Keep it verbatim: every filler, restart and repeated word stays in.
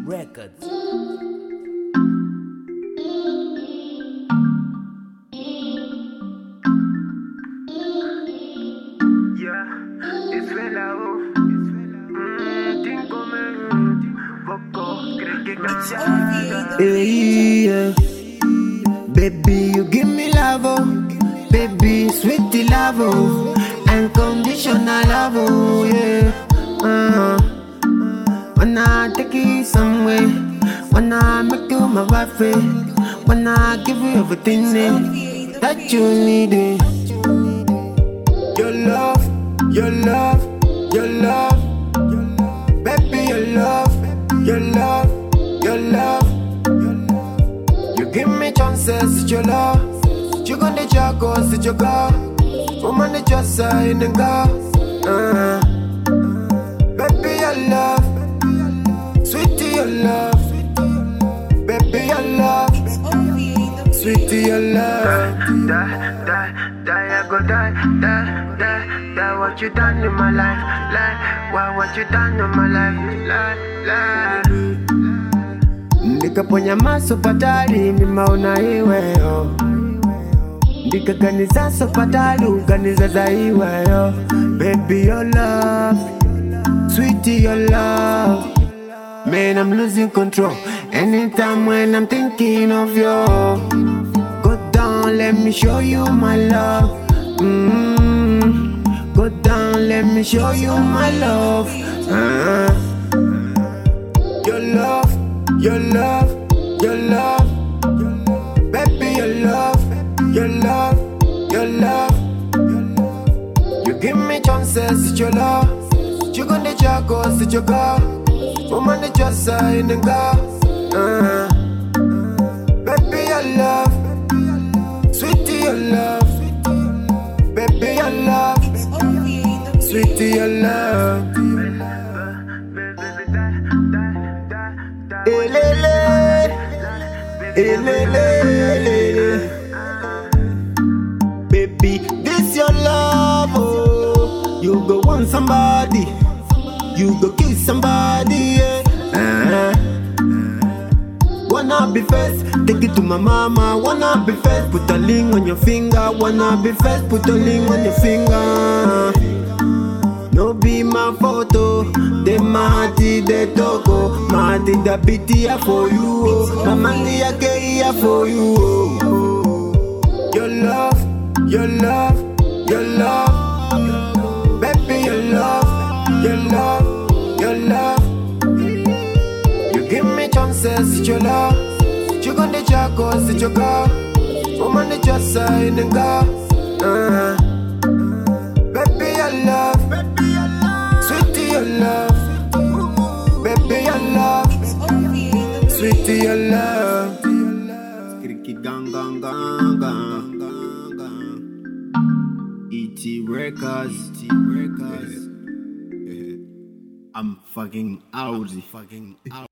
Records. Hey, yeah. Baby, you give me love, oh. Baby, sweetie love, oh. Unconditional love, oh, yeah. Uh, wanna take you somewhere, wanna make you my wife, eh. Wanna give you everything, eh, that you need, eh. Your love, your love, your love, baby, your love, your love, your love. You give me chances, it's your love. You gonna juggle, it's your girl. Woman, it's just say in the girl. Uh, baby, your love, sweetie, your love, baby, your love, sweetie, your love. Die, die, die, I go die, die, die, die. What you done in my life, life? Why what you done in my life, life, life? Ndikaponya maso patali mimaona iwe yo. Ndikaganiza so patali uganiza za iwe yo. Baby your love, sweetie your love. Man, I'm losing control anytime when I'm thinking of you. Go down, let me show you my love. Mm-hmm. Go down, let me show you my love. uh-huh. Your love, your love, your love, baby, your love, your love, your love. You give me chances, it's your love. You gonna juggle, it's your girl. Woman, it's just say in the girl. Uh, baby, your love, sweetie, your love, baby, your love, sweetie, your love. Elele, elele, baby, this your love, oh. You go want somebody, you go kiss somebody, yeah. uh-huh. Wanna be first, take it to my mama. Wanna be first, put a ring on your finger. Wanna be first, put a ring on your finger. No be my photo, they mati they toko, mati da biti here for you, oh. My money I here for you, oh. Your love, your love, your love, baby, your love, your love, your love. You give me chances, it's your love. You gonna juggle, it's your girl. Woman, it's just say in the girl. uh, Baby, your love, sweetie, your love, baby, your love, sweetie, your love. Skriki gang gang gang gang gang gang. E T Records, E T Records. I'm fucking out. I'm fucking out.